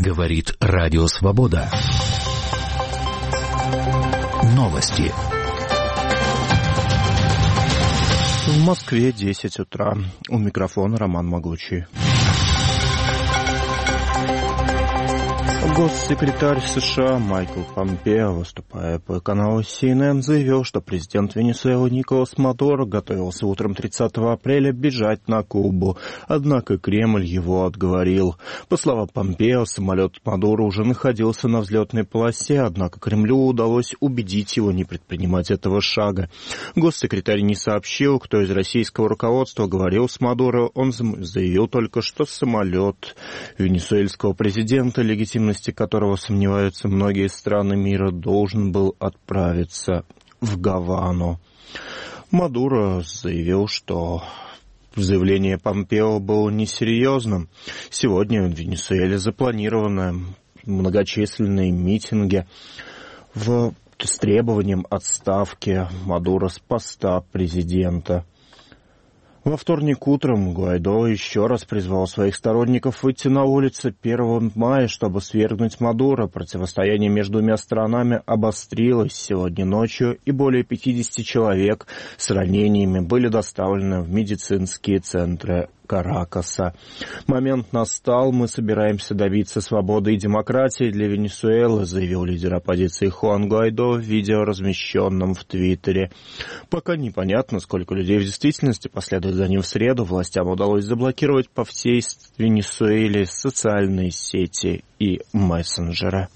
Говорит Радио Свобода. Новости. В Москве 10 утра. У микрофона Роман Могучий. Госсекретарь США Майкл Помпео, выступая по каналу CNN, заявил, что президент Венесуэлы Николас Мадуро готовился утром 30 апреля бежать на Кубу, однако Кремль его отговорил. По словам Помпео, самолет Мадуро уже находился на взлетной полосе, однако Кремлю удалось убедить его не предпринимать этого шага. Госсекретарь не сообщил, кто из российского руководства говорил с Мадуро, он заявил только, что самолет венесуэльского президента, легитимности которого сомневаются многие страны мира, должен был отправиться в Гавану. Мадуро заявил, что заявление Помпео было несерьезным. Сегодня в Венесуэле запланированы многочисленные митинги с требованием отставки Мадуро с поста президента. Во вторник утром Гуайдо еще раз призвал своих сторонников выйти на улицы 1 мая, чтобы свергнуть Мадуро. Противостояние между двумя странами обострилось сегодня ночью, и более 50 человек с ранениями были доставлены в медицинские центры Каракаса. Момент настал, мы собираемся добиться свободы и демократии для Венесуэлы, заявил лидер оппозиции Хуан Гуайдо в видео, размещенном в Твиттере. Пока непонятно, сколько людей в действительности последует за ним в среду. Властям удалось заблокировать по всей Венесуэле социальные сети и мессенджеры.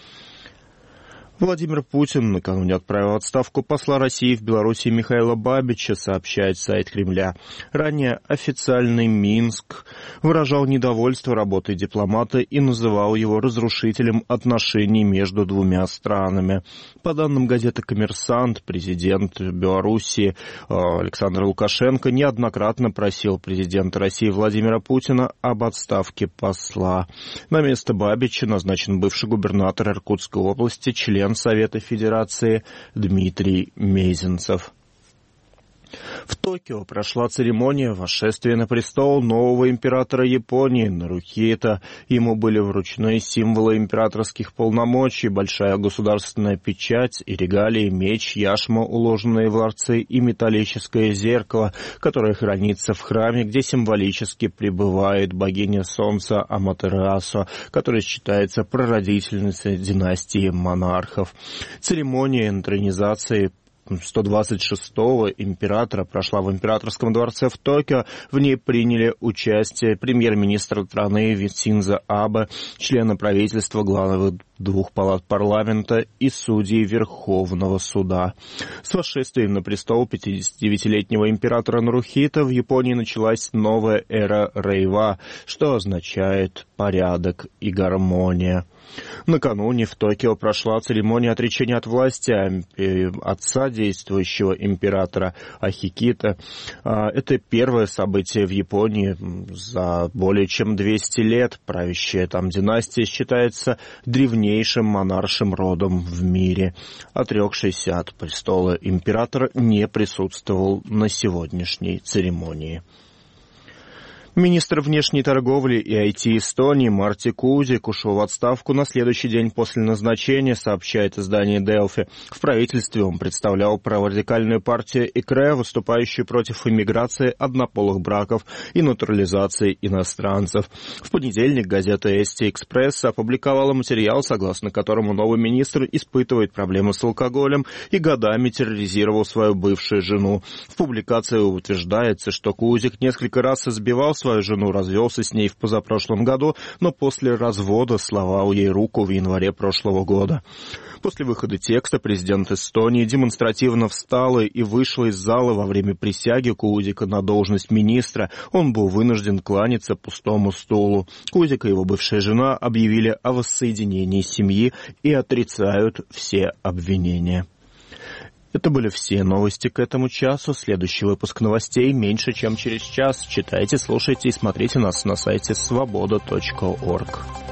Владимир Путин накануне отправил в отставку посла России в Беларуси Михаила Бабича, сообщает сайт Кремля. Ранее официальный Минск выражал недовольство работой дипломата и называл его разрушителем отношений между двумя странами. По данным газеты «Коммерсант», президент Беларуси Александр Лукашенко неоднократно просил президента России Владимира Путина об отставке посла. На место Бабича назначен бывший губернатор Иркутской области, член Совета Федерации Дмитрий Мезенцев. В Токио прошла церемония восшествия на престол нового императора Японии Нарухито. Ему были вручены символы императорских полномочий, большая государственная печать и регалии, меч, яшма, уложенные в ларцы, и металлическое зеркало, которое хранится в храме, где символически пребывает богиня солнца Аматерасу, которая считается прародительницей династии монархов. Церемония интронизации 126-го императора прошла в императорском дворце в Токио. В ней приняли участие премьер-министр страны Синдзо Абе, члены правительства, главы двух палат парламента и судьи Верховного суда. С восшествием на престол 59-летнего императора Нарухито в Японии началась новая эра Рейва, что означает порядок и гармония. Накануне в Токио прошла церемония отречения от власти отца действующего императора Ахикито. Это первое событие в Японии за более чем 200 лет. Правящая там династия считается древнейшим монаршим родом в мире. Отрекшийся от престола император не присутствовал на сегодняшней церемонии. Министр внешней торговли и IT Эстонии Марти Кузик ушел в отставку на следующий день после назначения, сообщает издание Delfi. В правительстве он представлял праворадикальную партию ИКРЕ, выступающую против иммиграции, однополых браков и натурализации иностранцев. В понедельник газета «Эсти Экспресс» опубликовала материал, согласно которому новый министр испытывает проблемы с алкоголем и годами терроризировал свою бывшую жену. В публикации утверждается, что Кузик несколько раз избивал свою жену, развелся с ней в позапрошлом году, но после развода сломал ей руку в январе прошлого года. После выхода текста президент Эстонии демонстративно встал и вышел из зала во время присяги Кузика на должность министра. Он был вынужден кланяться пустому стулу. Кузик и его бывшая жена объявили о воссоединении семьи и отрицают все обвинения. Это были все новости к этому часу. Следующий выпуск новостей меньше, чем через час. Читайте, слушайте и смотрите нас на сайте svoboda.org.